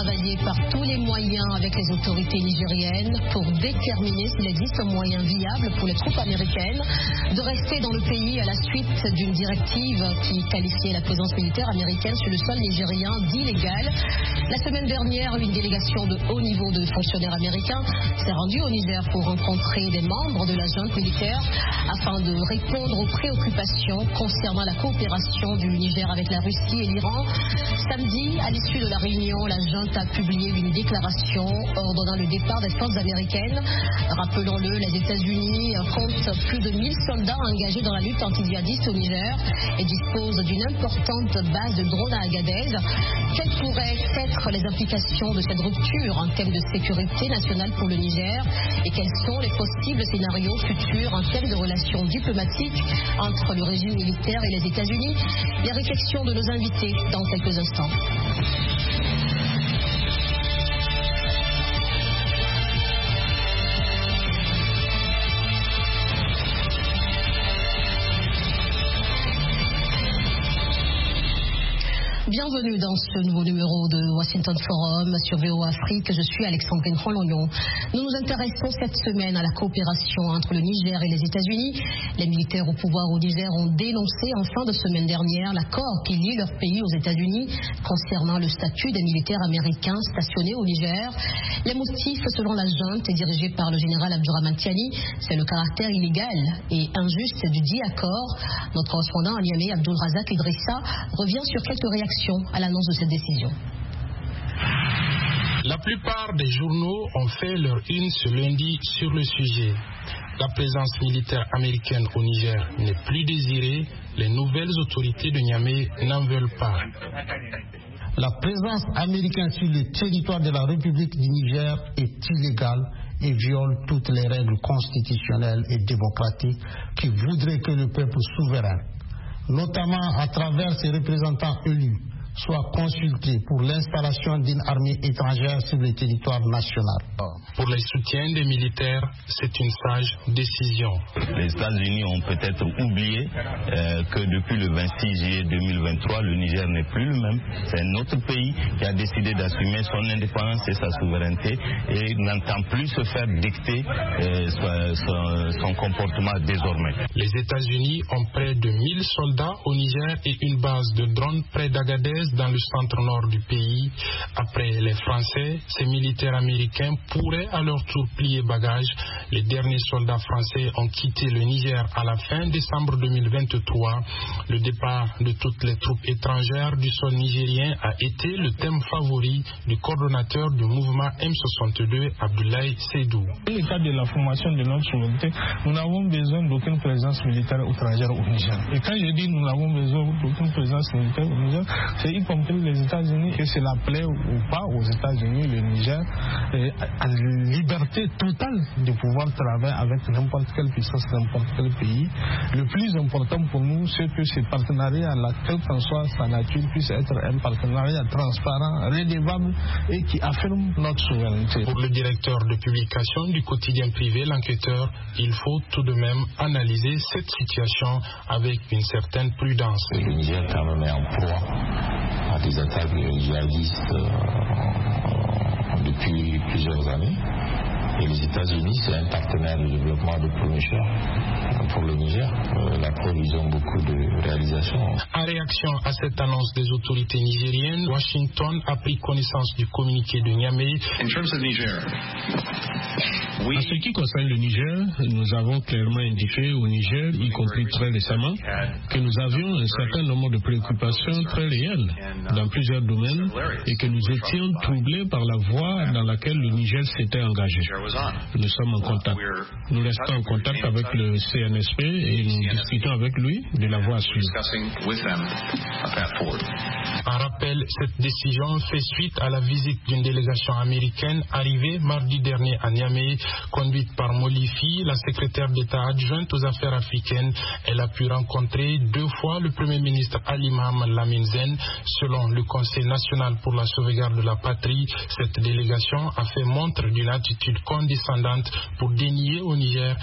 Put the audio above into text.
travailler par tous les moyens avec les autorités nigériennes pour déterminer s'il existe un moyen viable pour les troupes américaines de rester dans le pays à la suite d'une directive qui qualifiait la présence militaire américaine sur le sol nigérien d'illégale. La semaine dernière, une délégation de haut niveau de fonctionnaires américains s'est rendue au Niger pour rencontrer des membres de la junte militaire afin de répondre aux préoccupations concernant la coopération du Niger avec la Russie et l'Iran. Samedi, à l'issue de la réunion, la junte a publié une déclaration ordonnant le départ des forces américaines. Rappelons-le, les États-Unis comptent plus de 1000 soldats engagés dans la lutte anti-djihadiste au Niger et disposent d'une importante base de drones à Agadez. Quelles pourraient être les implications de cette rupture en termes de sécurité nationale pour le Niger et quels sont les possibles scénarios futurs en termes de relations diplomatiques entre le régime militaire et les États-Unis? Les réflexions de nos invités dans quelques instants. Bienvenue dans ce nouveau numéro de Washington Forum sur VOA Afrique. Je suis Alexandrine Rolognon. Nous nous intéressons cette semaine à la coopération entre le Niger et les États-Unis. Les militaires au pouvoir au Niger ont dénoncé en fin de semaine dernière l'accord qui lie leur pays aux États-Unis concernant le statut des militaires américains stationnés au Niger. Les motifs, selon la junte dirigée par le général Abdourahmane Tiani, c'est le caractère illégal et injuste du dit accord. Notre correspondant à Niamey, Abdulrazak Idrissa, revient sur quelques réactions à l'annonce de cette décision. La plupart des journaux ont fait leur une ce lundi sur le sujet. La présence militaire américaine au Niger n'est plus désirée. Les nouvelles autorités de Niamey n'en veulent pas. La présence américaine sur le territoire de la République du Niger est illégale et viole toutes les règles constitutionnelles et démocratiques qui voudraient que le peuple souverain, notamment à travers ses représentants élus, soit consulté pour l'installation d'une armée étrangère sur le territoire national. Pour les soutiens des militaires, c'est une sage décision. Les États-Unis ont peut-être oublié que depuis le 26 juillet 2023, le Niger n'est plus le même. C'est un autre pays qui a décidé d'assumer son indépendance et sa souveraineté et n'entend plus se faire dicter son comportement désormais. Les États-Unis ont près de 1000 soldats au Niger et une base de drones près d'Agadez dans le centre-nord du pays. Après les Français, ces militaires américains pourraient à leur tour plier bagages. Les derniers soldats français ont quitté le Niger à la fin décembre 2023. Le départ de toutes les troupes étrangères du sol nigérien a été le thème favori du coordonnateur du mouvement M62, Abdoulaye Seydou. Dans le cadre de la formation de notre souveraineté, nous n'avons besoin d'aucune présence militaire étrangère au Niger. Et quand je dis nous n'avons besoin d'aucune présence militaire au Niger, c'est y compris les États-Unis, que cela plaît ou pas aux États-Unis, le Niger a la liberté totale de pouvoir travailler avec n'importe quelle puissance, n'importe quel pays. Le plus important pour nous, c'est que ce partenariat-là, quelle qu'en soit sa nature, puisse être un partenariat transparent, redevable et qui affirme notre souveraineté. Pour le directeur de publication du quotidien privé, l'enquêteur, il faut tout de même analyser cette situation avec une certaine prudence. Le Niger quand même est en proie à des attaques djihadistes depuis plusieurs années. Et les États-Unis, c'est un partenaire de développement de premier choix pour le Niger. La preuve, ils ont beaucoup de réalisations. En réaction à cette annonce des autorités nigériennes, Washington a pris connaissance du communiqué de Niamey. En ce qui concerne le Niger, nous avons clairement indiqué au Niger, y compris très récemment, que nous avions un certain nombre de préoccupations très réelles dans plusieurs domaines et que nous étions troublés par la voie dans laquelle le Niger s'était engagé. Nous sommes en contact. Nous restons en contact avec le CNSP et nous discutons avec lui de la voie à suivre. En rappel, cette décision fait suite à la visite d'une délégation américaine arrivée mardi dernier à Niamey, conduite par Molifi, la secrétaire d'État adjointe aux affaires africaines. Elle a pu rencontrer 2 fois le Premier ministre Ali Mohamed Lamine Zen. Selon le Conseil national pour la sauvegarde de la patrie, cette délégation a fait montre d'une attitude condescendante pour dénier au Niger